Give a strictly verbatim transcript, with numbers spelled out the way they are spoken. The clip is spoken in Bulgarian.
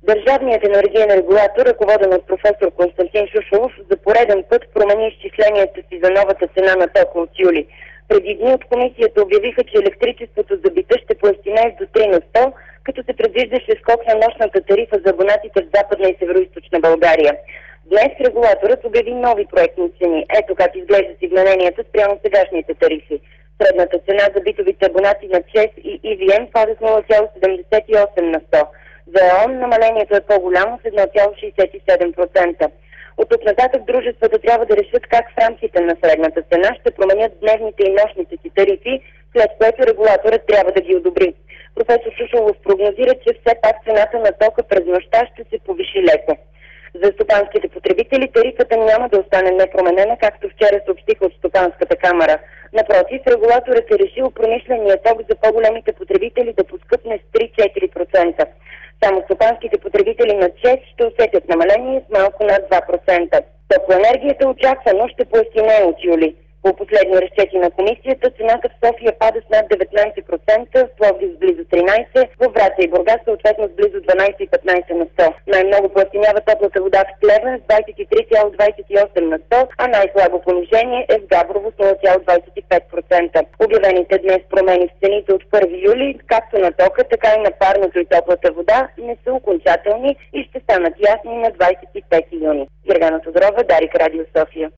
Държавният енергиен регулатор, ръководен от професор Константин Шушулов, за пореден път промени изчисленията си за новата цена на тока от юли. Преди дни от комисията обявиха, че електричеството за бита ще поевтинее до три на сто, като се предвиждаше скок на нощната тарифа за абонатите в Западна и Североизточна България. Днес регулаторът обяви нови проектни цени. Ето как изглеждат измененията спрямо сегашните тарифи. Средната цена за битовите абонати на ЧЕЗ и И Ви Ем пада с нула цяло седемдесет и осем на сто. За ЕОН намалението е по-голямо с едно цяло шейсет и седем процента. От тук нататък дружествата трябва да решат как в рамките на средната цена ще променят дневните и нощните си тарифи, след което регулаторът трябва да ги одобри. Професор Шушулов прогнозира, че все пак цената на тока през нощта ще се повиши леко. За стопанските потребители тарифата няма да остане непроменена, както вчера съобщиха от Стопанската камара. Напротив, регулаторът е решил промишления ток за по-големите потребители да поскъпне с три-четири процента. Само стопанските потребители на ЧЕЗ ще усетят намаление с малко над два процента. Топлоенергията очаквано ще поевтинее от юли. По последни разчети на комисията, цената в София пада с над деветнайсет процента, в Пловдив с близо тринайсет процента, в Враца и Бургас съответно с близо дванайсет и петнайсет на сто. Най-много поевтинява топлата вода в Плевен с двайсет и три цяло двайсет и осем на сто, а най-слабо понижение е в Габрово с нула цяло двайсет и пет процента. Обявените днес промени в цените от първи юли, както на тока, така и на парното и топлата вода, не са окончателни и ще станат ясни на двайсет и пети юни. Гергана Тодорова, Дарик, Радио София.